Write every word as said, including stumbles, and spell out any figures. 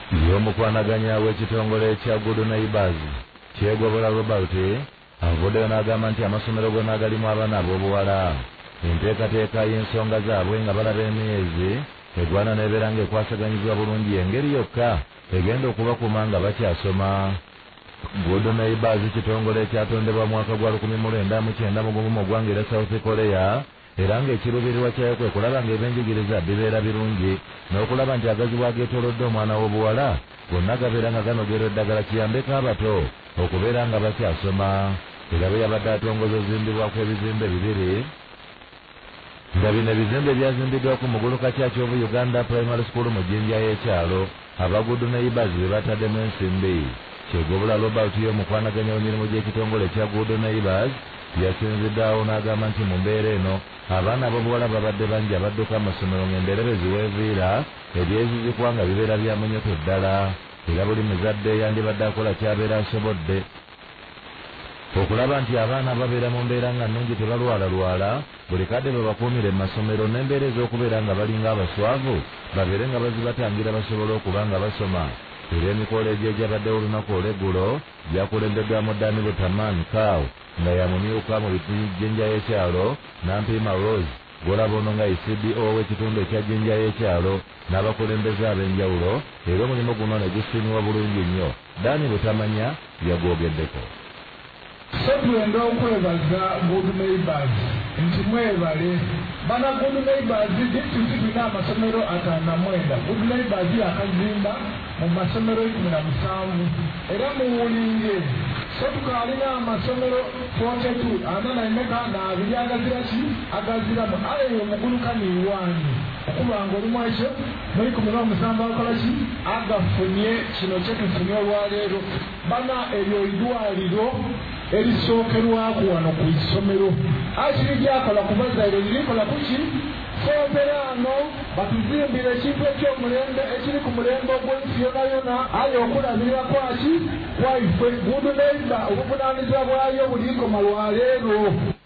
y'omukwanaganya w'ekitongole kya Good Neighbors Kyegobola Robert avuddeyo n'agamba nti amasomero gonna agalimu abaana ab'obuwala enteekateeka y'ensonga zaabwe nga balaba emyezi egwana n'ebeera ng'ekwasaganyizibwa bulungi engeri yokka egenda okubakuuma nga bakyasoma. Good Neighbors kitongole ekyatondebwa mu mwaka gwa lukumi mu lwenda mu kyenda mu gumu mu ggwanga erya South Korea era ng'ekiruubirirwa kyayo kwe kulaba ng'ebyenjigiriza bibeera birungi n'okulaba nti agazibu ageetoolodde omwana w'obuwala gonna gabeera nga ganogerwa eddagala kiyambeko abato okubeera nga bakyasoma. Era bwe yabadde atongoza ozimbibwako ebizimbe bibiri nga bino ebizimbe byazimbiddwa ku muguluka kya Kyovu Uganda Primary School mu jjinja y'ekyalo aba Good Neighbors be bataddemu ensimbi. Kyegobola Robert y'omukwanaganya w'emirimu gy'ekitongole ekya Good Neighbors yasinziddaawo n'agamba nti mu mbeera eno abaana ab'obuwala babadde bangi abadduka amasomero ng'enderebezi weeviira ebyezizikwa nga bibeera byamunyoto ddala era buli muzadde yandibadde akola kyabeera asobodde okulaba nti abaana babeera mu mbeera nga nnungi tebalwalalwala buli kadde bwe bakuumire mu masomero n'embeera ez'okubeera nga balinga abaswavu babeere nga bazibatangira basobole okuba nga basoma. Era emikolo egyo egyabaddewo olunaku olw'eggulo gyakulembeddwamu Dani Butaman Kaw nga yamumyuka mu jjinja y'ekyalo Nampiima Rose gw'olaba ono nga C D O w'ekitundu ekya jjinja y'ekyalo n'abakulembeze ab'enjawulo era omulimu guno ne gusiimibwa bulungi nnyo. Dani Butamanya yagwogeddeko. So twenda okwebaza Good Neighbors nti mwebale bana Good Neighbors disitulikiti tulina amasomero ataano na mwenda. Good Neighbors yakazimba mu masomero ikumi na musanvu era muwulinge so tukalina amasomero forty-two ana naimeka na abiri agazira ki agaziramu ale omuguluka niwaani okuba nga olumu ekyo muri kumi n'omusanvu akola ki agafunye kino kyetufunye olwaleero bana eryo idwaliro erisookerwaku wano ku isomero akiri gyakola kubazaire lirikola kuki fooberano batuzimbira ekintu ekyomulembe ekiri ku mulembe ogw'ensi yona yona aye okulabirira kwaki kwaife Good Neighbor obuvunaanyizibwa bwayo bulikoma lwaleero.